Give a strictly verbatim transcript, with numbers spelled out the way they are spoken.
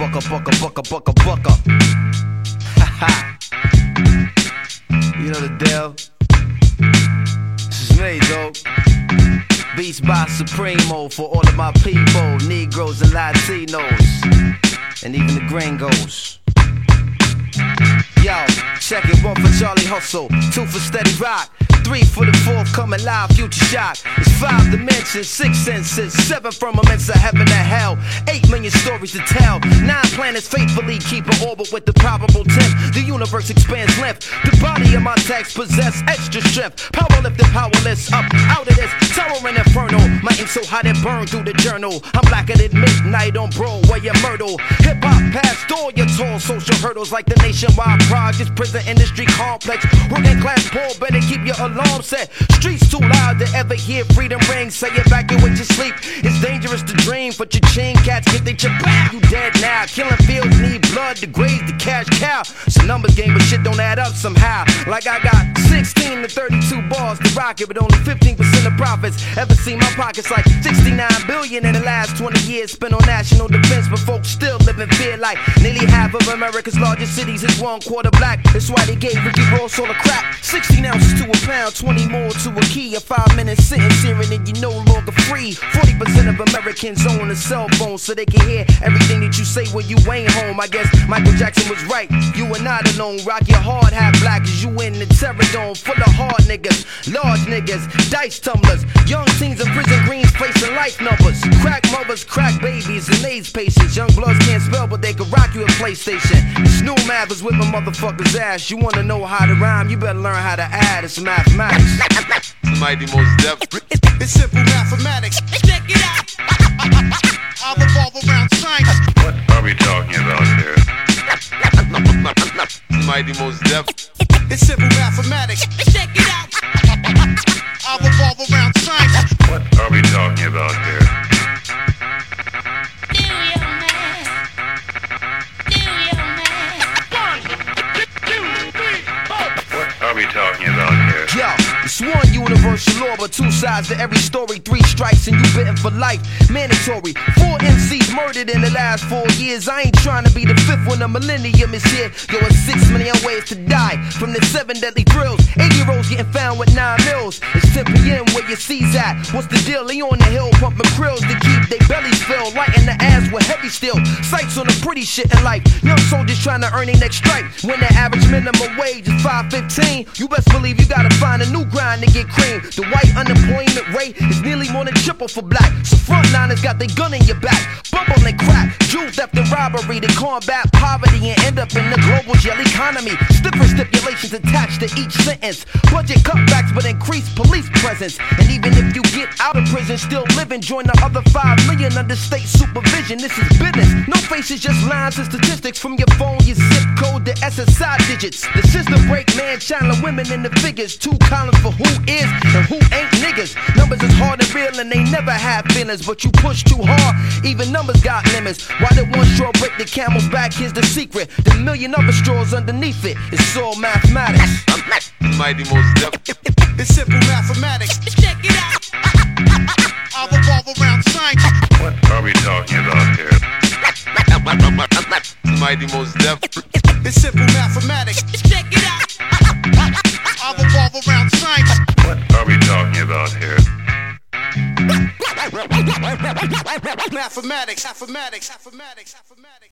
bucka, bucka, bucka, bucka, bucka. Ha ha. You know the deal. This is me, dog. Beats by Supremo for all of my people, Negroes and Latinos, and even the gringos. Yo, check it, one for Charlie Hustle, two for Steady Rock, three for the forthcoming live Future Shock. It's five dimensions, six senses, seven firmaments of heaven and hell, eight million stories to tell, nine planets faithfully keep an orbit with the probable tenth. The universe expands length, the body of my text possess extra strength. Power lifted, powerless, up out of this towering inferno. My ink so hot it burned through the journal. I'm blacker than midnight on Broadway and Myrtle. Hip hop past all your tall social hurdles like the nationwide projects, prison industry complex. Working class poor, better keep your alarm set. Streets too loud to ever hear freedom ring. Say evacuate your sleep. It's dangerous to dream, but your chain cats get they chip back. You dead now. Killing fields need blood to graze the cash cow. It's a numbers game, but shit don't add up somehow. Like I got sixteen to thirty-two bars to rock it, but only fifteen percent of profits. Ever seen my pockets like sixty-nine billion in the last twenty years spent on national defense, but folks still live in fear like nearly half of America's largest cities is one quarter black. That's why they gave Ricky Ross all the crap. sixteen ounces to a pound, twenty more to a key. A five minute sentence hearing and you're no longer free. forty percent of Americans own a cell phone so they can hear everything that you say when you ain't home. I guess Michael Jackson was right. You are not alone. Rock your hard hat black as you in the terror dome full of hard niggas, large niggas, dice tumblers, young teens in prison greens facing life numbers, crack mothers, crack babies, and AIDS patients. Young bloods can't spell, but they can rock you a PlayStation. Snow math is with my motherfucker's ass. You wanna know how to rhyme? You better learn how to add. It's mathematics. Mighty Most Def. It's simple mathematics. Check it out. I'll revolve around science. What are we talking about here? Mighty Most Def. It's simple mathematics. Check it out. I'll revolve around science. What are we talking about here? Do your math. Do your math. One, two, three, four. What are we talking about here? Yo, it's one universal law, but two sides to every story. Three strikes and you bitten for life. Mandatory. Four M Cs murdered in the last four years. I ain't trying to be the fifth when the millennium is here. Yo, it's six million ways to die from the seven deadly thrills. eighty-year-olds getting found with nine mils. It's ten P M where your C's at. What's the deal? They on the hill pumping krills to keep their bellies filled. Lighting the ass with heavy steel. Sights on the pretty shit in life. Young soldiers trying to earn their next strike. When the average minimum wage is five fifteen, you best believe you gotta find a new grind to get cream. The white unemployment rate is nearly more than triple for black. So frontliners got their gun in your back. Bubble and crack, jewel theft and robbery to combat poverty and end up in the global jail economy. Stiffer stipulations attached to each sentence. Budget cutbacks but increased police presence. And even if you get out of prison, still living, join the other five million under state supervision. This is business. No faces, just lines and statistics from your phone, your zip code, the S S I digits. The system break man, channeling women in the figures. Two columns for who is and who ain't niggas. Numbers is hard and real and they never have feelings, but you push too hard, even numbers got limits. Why did one straw break the camel's back? Here's the secret. The million other straws underneath it. It's all mathematics. Mighty Most Def. It's simple mathematics. Check it out. I'll revolve around science. What are we talking about here? Mighty Most Def. It's simple mathematics. Check it out. I'll revolve around science. What are we talking about here? Mathematics, mathematics, mathematics, mathematics.